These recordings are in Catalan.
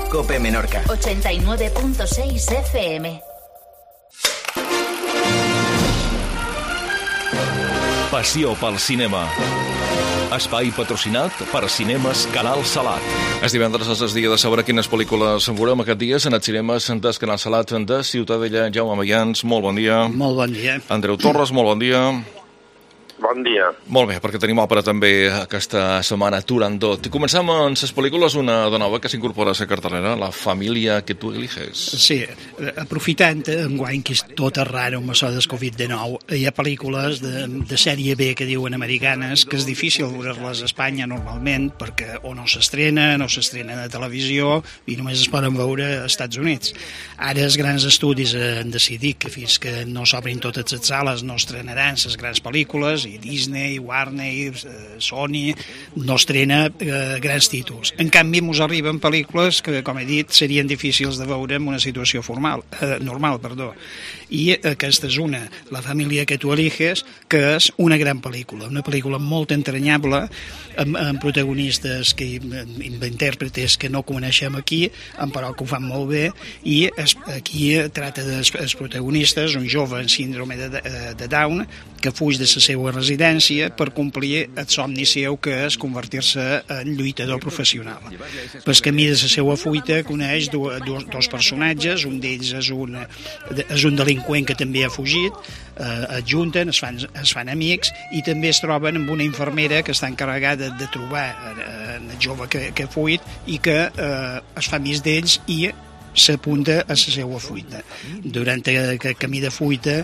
COPE Menorca. 89.6 FM. Passió pel cinema. Espai patrocinat per Cinemes Canal Salat. És divendres, és dia de saber quines pel·lícules veurem aquest dia en els cinemes del Canal Salat de Ciutadella. Jaume Mayans, molt bon dia. Molt bon dia. Andreu Torres, molt bon dia. Bon dia. Molt bé, perquè tenim òpera també aquesta setmana Turandot. Comencem amb les pel·lícules, una de nova que s'incorpora a la cartelera, La família que tu eliges. Sí, aprofitant enguany que és tot raro amb això del Covid-19, hi ha pel·lícules de sèrie B que diuen americanes que és difícil veure-les a Espanya normalment perquè o no s'estrenen a televisió i només es poden veure als Estats Units. Ara els grans estudis han decidit que fins que no s'obrin totes les sales no estrenaran les grans pel·lícules, i Disney, Warner, Sony, no estrena grans títols. En canvi, ens arriben pel·lícules que, com he dit, serien difícils de veure en una situació normal. I aquesta és una, La família que tu eliges, que és una gran pel·lícula, una pel·lícula molt entranyable, amb protagonistes, intèrpretes que no coneixem aquí, però que ho fan molt bé, i aquí tracta dels protagonistes, un jove amb síndrome de Down, que fuig de la seva residència per complir el somni seu, que és convertir-se en lluitador professional. Pel camí de la seva fuita coneix dos personatges, un d'ells és un delinqüent que també ha fugit, es junten, es fan amics i també es troben amb una infermera que està encarregada de trobar el jove que ha fugit i que es fa amics d'ells i s'apunta a la seva fuita. Durant aquest camí de fuita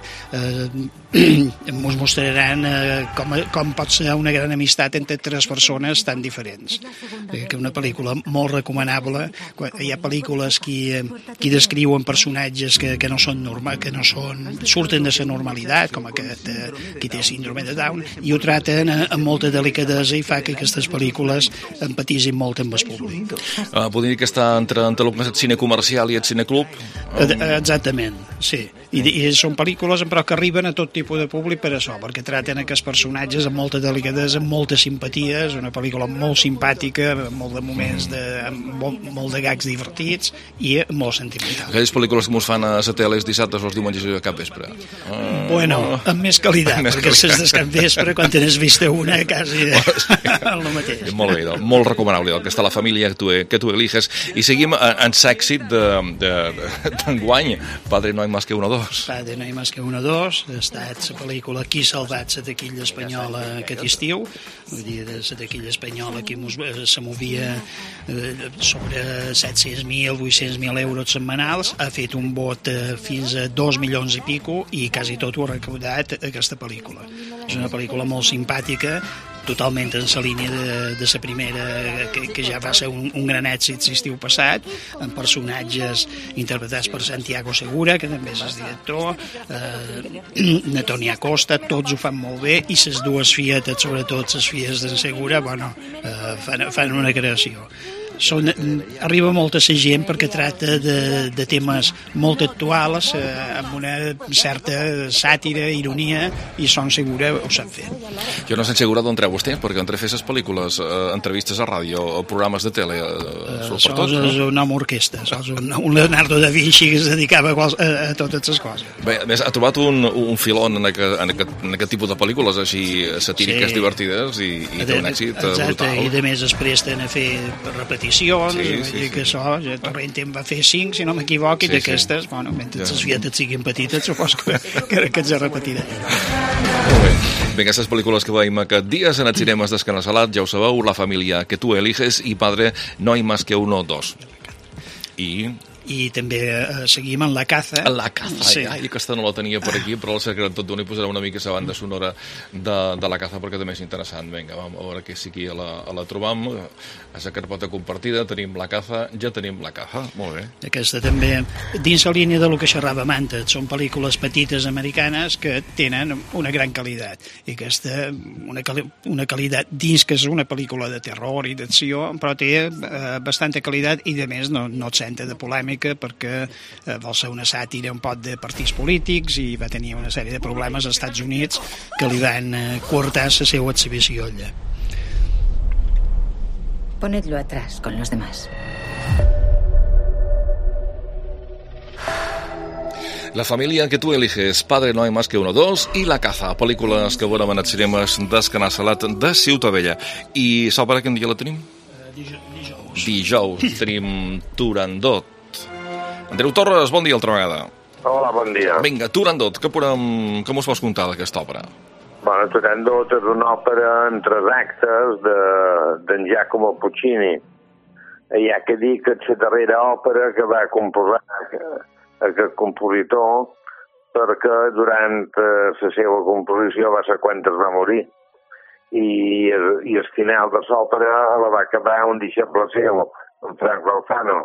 ens mostraran com pot ser una gran amistat entre tres persones tan diferents. Que una pel·lícula molt recomanable. Hi ha pel·lícules que descriuen personatges que no són surten de la normalitat, com aquest qui té síndrome de Down, i ho traten amb molta delicadesa i fa que aquestes pel·lícules empatissin molt amb el públic. Podria dir que està entre el que és el cine comercial i el cineclub? Exactament, sí. I són pel·lícules però que arriben a tot tipus de públic per això, perquè traten aquests personatges amb molta delicadesa, amb molta simpatia. És una pel·lícula molt simpàtica, amb molt de moments, molt de gags divertits i molt sentimental. Aquelles pel·lícules que ens fan a la tele els dissabtes o els diumenges a cap vespre? Bueno, amb més qualitat, perquè les de cap vespre, quan n'has vist una, quasi el mateix. Molt bé, molt recomanable, que està La família que tu eliges. I seguim en l'èxit d'enguany, Padre no hay más que uno dos. Padre no hay más que uno dos, ha estat la pel·lícula qui ha salvat la taquilla espanyola aquest estiu. Vull dir, de la taquilla espanyola que se movia sobre 700.000, 800.000 euros setmanals, ha fet un vot fins a 2 milions i pico i quasi tot ho ha recaudat aquesta pel·lícula. És una pel·lícula molt simpàtica, totalment en la línia de la primera, que ja va ser un gran èxit l'estiu passat, amb personatges interpretats per Santiago Segura, que també és el director, Toni Acosta, tots ho fan molt bé, i les dues fietes, sobretot les filles d'en Segura, fan una creació. Arriba molta la gent perquè tracta de temes molt actuals, amb una certa sàtira, ironia, i Son Segura ho sap fer. Jo no sé Segura d'on treu vostè, perquè entre fer les pel·lícules, entrevistes a ràdio o programes de tele, sols és un home orquestra, sols un Leonardo da Vinci que es dedicava a totes les coses. Bé, a més, ha trobat un filon en aquest tipus de pel·lícules així satíriques, divertides, i té un èxit brutal. I a més es presten a fer repeticions, sí. Que això, Torrent en va fer 5, si no m'equivoc, i d'aquestes, mentre les fietes siguin petites, supos que ens repetiran. Molt bé. Bé, aquestes pel·lícules que veiem aquest dies en els cinemes del Canal Salat, ja ho sabeu, La família que tu eliges i Padre no hay más que uno dos. I també seguim en La caza. La caza, sí. Aquesta no la tenia per aquí, però la cercarem tot d'una i posarem una mica la banda sonora de La caza perquè també és interessant. Vinga, vam a veure que sí que la trobam. A la carpeta compartida tenim La caza, ja tenim La caza. Molt bé. Aquesta també, dins la línia del que xerràvem antes, són pel·lícules petites americanes que tenen una gran qualitat. I aquesta, una qualitat dins que és una pel·lícula de terror i d'acció, però té bastanta qualitat i, a més, no et senta de polèmica, perquè vol ser una sàtira un pot de partits polítics i va tenir una sèrie de problemes als Estats Units que li van coartar la seva exhibició allà. Ponedlo atrás con los demás. La familia que tú eliges, Padre no hay más que uno, dos, i La caza, pel·lícules que veurem als cinemes del Canal Salat de Ciutadella. I sap per quin dia la tenim? Dijous. Tenim Turandot. Andreu Torres, bon dia altra vegada. Hola, bon dia. Vinga, Turandot, què us pots contar d'aquesta òpera? Bueno, Turandot és una òpera en 3 actes d'en Giacomo Puccini. Hi ha que dir que és la darrera òpera que va composar aquest compositor, perquè durant la seva composició va ser quan es va morir. I el final de l'òpera la va acabar un deixeble seu, en Franco Alfano.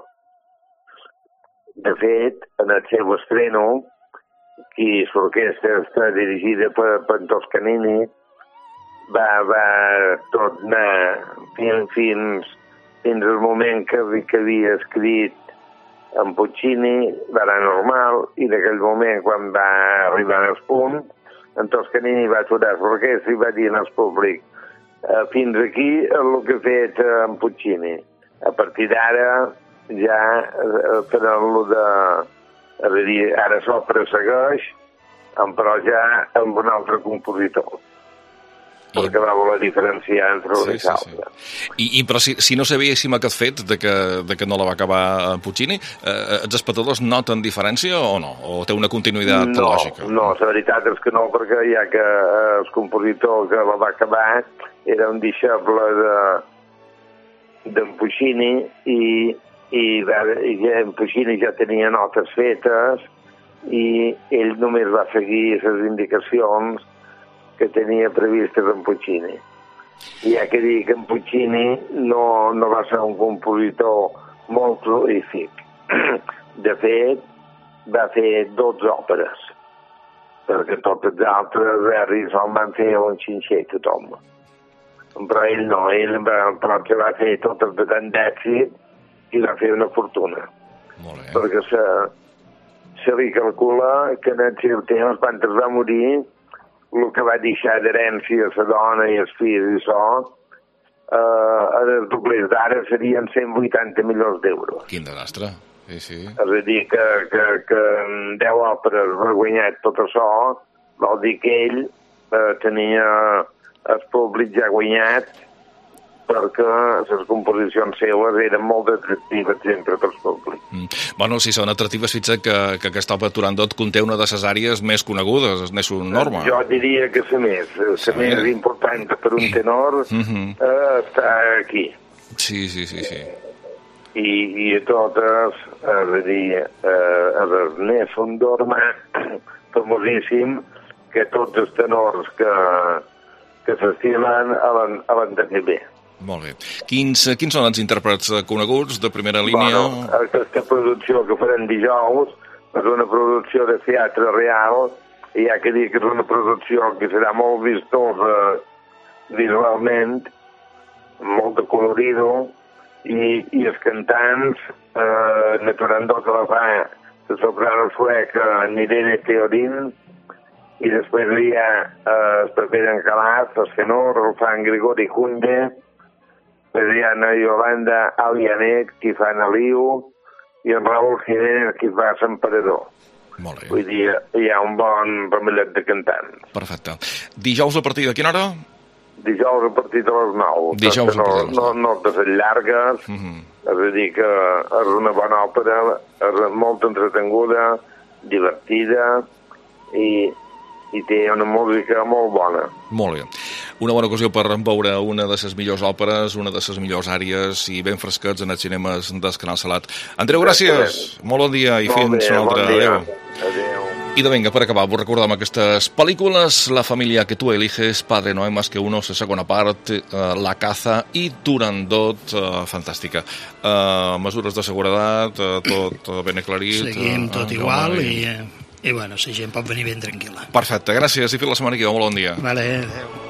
De fet, en el seu estreno, que l'orquestra està dirigida per Toscanini, va tot anar fins al moment que havia escrit en Puccini, va anar normal, i d'aquell moment, quan va arribar al punt, en Toscanini va aturar l'orquestra i va dir al públic: fins aquí el que ha fet en Puccini. A partir d'ara ja farem-lo de... És a dir, ara l'òpera segueix, però ja amb un altre compositor, perquè va voler diferenciar entre una i l'altra. Però si no sabíssim aquest fet de que no la va acabar Puccini, els espectadors noten diferència o no? O té una continuïtat lògica? No, la veritat és que no, perquè ja que el compositor que la va acabar era un deixeble d'en Puccini i en Puccini ja tenia notes fetes i ell només va seguir les indicacions que tenia previstes en Puccini. I hi ha que dir que en Puccini no va ser un compositor molt prolífic. De fet, va fer 12 òperes, perquè tots els altres se'n van fer un xinxer tothom. Però ell no, ell va fer totes de tant d'èxit i va fer una fortuna. Molt bé. Perquè se li calcula que en el seu temps, quan es va morir, el que va deixar d'herència a la dona i els fills i això, els doblers d'ara serien 180 milions d'euros. Quin desastre. Sí. És a dir, que en 10 òperes va guanyar tot això, vol dir que ell tenia el públic ja guanyat, perquè les composicions seues eren molt atractives sempre pels públics. Bueno, si són atractives, fixa't que aquesta òpera Turandot conté una de les àrees més conegudes, n'és un norma. Jo diria que la més important per un tenor està aquí. Sí. I totes, és a dir, n'és un dorma famosíssim que tots els tenors que s'estimen l'han de fer bé. Molt bé. Quins són els intèrprets coneguts de primera línia? Bueno, aquesta producció que farem dijous és una producció de teatre real i hi ha que dir que és una producció que serà molt vistosa visualment, molt de colorido, i els cantants, Turandot la fa la soprano sueca Irene Theorin, i després hi ha el paper d'en Calaf, el tenor, el fan Grigori Kunde, hi ha Ana Yolanda Alianet, qui fa Naliu, i en Raúl Jiménez, qui fa l'emperador. Molt bé. Vull dir, hi ha un bon ramellet de cantants. Perfecte. Dijous a partir de quina hora? Dijous a partir de les 9. Dijous a partir de les 9. No de les llargues, és a dir que és una bona òpera, és molt entretenguda, divertida i té una música molt bona. Molt bé. Una bona ocasió per veure una de les millors òperes, una de les millors àrees i ben fresquets en els cinemes del Canal Salat. Andreu, gràcies. Molt bon dia i fins un altre. Adéu. I de vinga, per acabar, vos recordem aquestes pel·lícules: La familia que tú eliges, Padre no hay más que uno, la segona part, La caza i Turandot, fantàstica. Mesures de seguretat, tot ben aclarit. Seguim tot igual i bueno, la gent pot venir ben tranquil·la. Perfecte, gràcies i fins la setmana que ve. Molt bon dia. Vale, adéu.